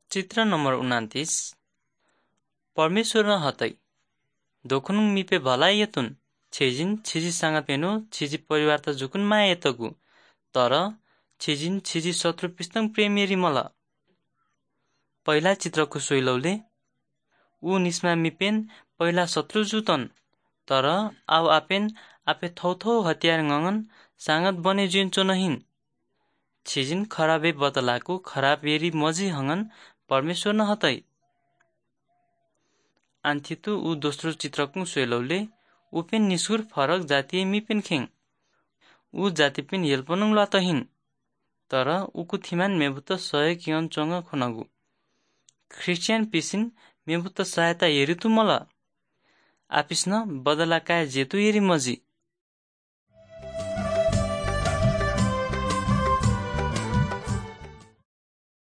चित्र नम्बर 29 परमेश्वर हतै दोखुन मिपे भलाइ यतुन छेजिन छिजीसँग पेनु छिजी परिवार त जुकुन माया यतगु तर छिजिन छिजी शत्रु पिस्तङ प्रेमेरी मला पहिला चित्रको सोइलौले ऊ निस्मा मिपेन पहिला शत्रु जुतन तर आव आपेन आपे थौथौ हतियार ngंगन सांगत बने जुन्चो नहिन छिजिन खराबे बतलाको खराब येरी मजी हंगन परमेश्वर न हतै आन्थितु ऊ दोस्रो चित्रको सोइलौले उपेन निसुर फरक जातीय मिपेन खेङ ऊ जाति पेन हेल्पनुङ लतहिन तर उकु थिमान मेबुत सहयोग यन चोंग खुनगु ख्रिस्टियन पिसिन मेबुत सहायता हेरितु मला आपिस्न बदला काय जेतु येरी मजी